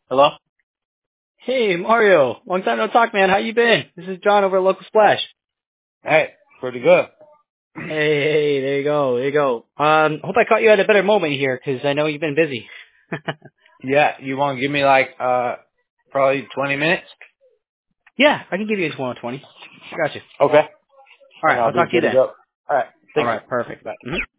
Hello? Hey, Mario. Long time no talk, man. How you been? This is John over at Local Splash. Hey, pretty good. Hey, there you go, there you go. Hope I caught you at a better moment here, 'cause I know you've been busy. Yeah, you want to give me probably 20 minutes? Yeah, I can give you a 20. Got you. Okay. All And right, I'll I'll be talk to you good to then. go. All right. All Thank you. right, perfect. Bye. Mhm.